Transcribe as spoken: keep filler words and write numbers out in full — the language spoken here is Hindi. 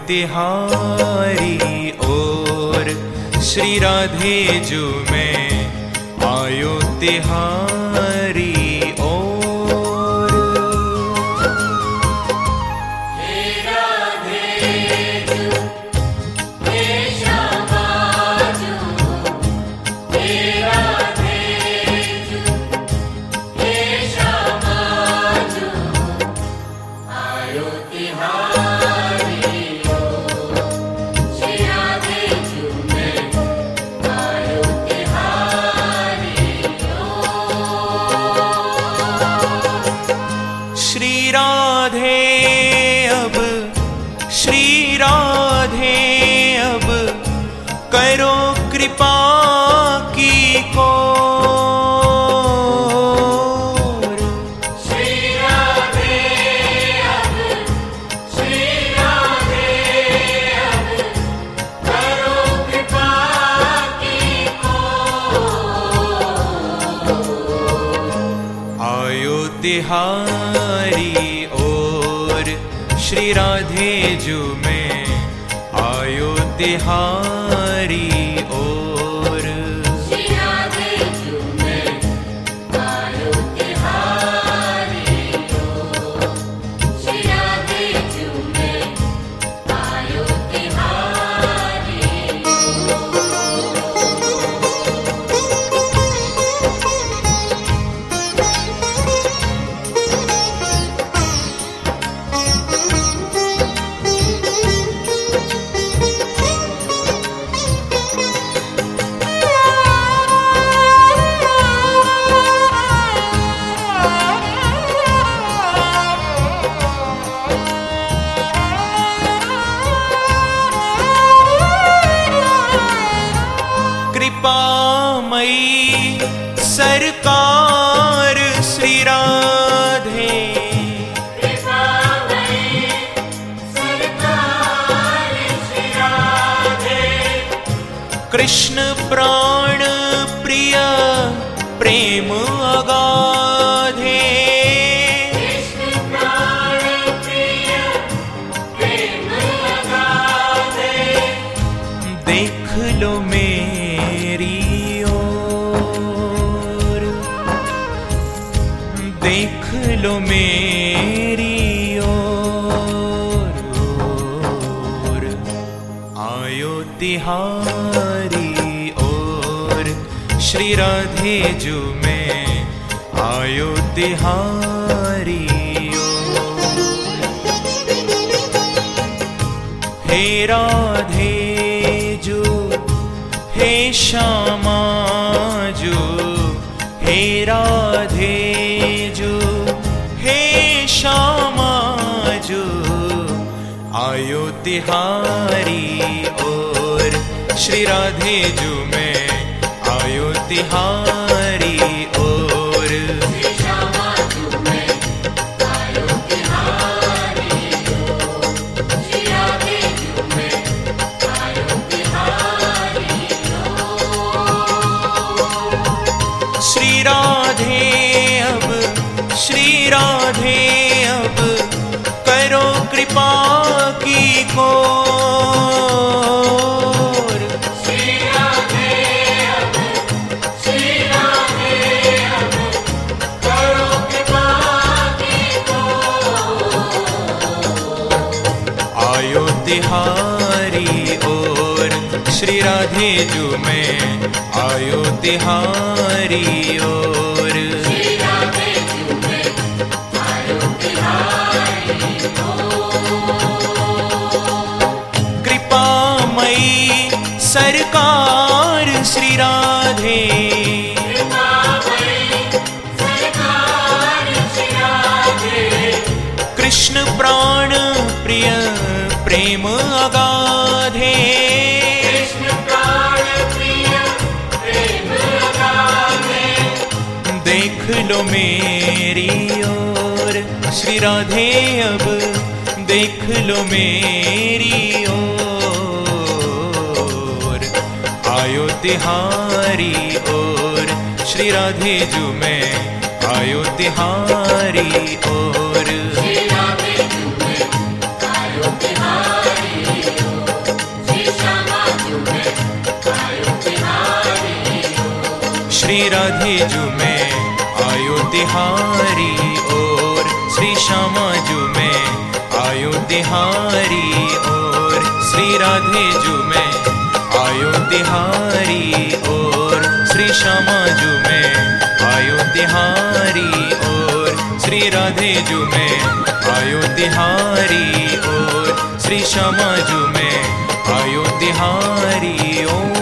तिहारी ओर, श्री राधे जो मैं आयो तिहारी ओर। हे राधे जो, हे श्यामा जो, हे राधे जो, हे श्यामा जो, आयो तिहारी ओर, श्री राधे जो मैं आयो तिहारी ओर। श्री राधे अब, श्री राधे अब करो कृपा की कोर। श्री राधे अब, श्री राधे अब करो कृपा की कोर। आयो तिहारी ओर, श्री राधे जो मैं आयो तिहारी ओर। श्री राधे जो मैं आयो तिहारी ओर, श्री राधे जो मैं आयो तिहारी कृपामयी सरकार श्री राधे, कृपामयी सरकार श्री राधे, कृष्ण प्राण प्रिय प्रेम अगाधे। कृष्ण प्राण प्रिय प्रेम अगाधे। देख लो मेरी ओर, देख लो मेरी ओर, ओर। आयो तिहारी ओर, श्री राधे जो मैं आयो तिहारी ओर। हे राधे जो, हे श्यामा जो, हे राधे जो, हे श्यामा जो, आयो तिहारी ओर, श्री राधे जो मैं आयो तिहारी ओर। श्री श्यामा जो मैं आयो तिहारी ओर, श्री राधे जो मैं आयो तिहारी ओर। श्री राधे अब, श्री राधे अब करो कृपा की कोर। श्री राधे अब, श्री राधे अब करो कृपा की कोर। आयो तिहारी ओर, श्री राधे जो मैं आयो तिहारी ओर। श्री राधे जो मैं आयो तिहारी ओर। कृपामयी सरकार श्री राधे, कृपामयी सरकार श्री राधे, कृष्ण प्राण प्रिय प्रेम अगाधे। कृष्ण प्राण प्रिय प्रेम अगाधे। देख लो मेरी ओर, श्री राधे अब देख लो मेरी ओर। आयो तिहारी ओर, श्री राधे जो मैं आयो तिहारी ओर। श्री राधे जो मैं आयो तिहारी श्री राधे जू में आयो तिहारी ओर, श्री श्यामा जू में आयो तिहारी ओर, श्री राधे जू में आयो तिहारी ओर, श्री श्यामा जू में आयो तिहारी ओर, श्री राधे जू में आयो तिहारी ओर, श्री श्यामा जू में आयो तिहारी ओर।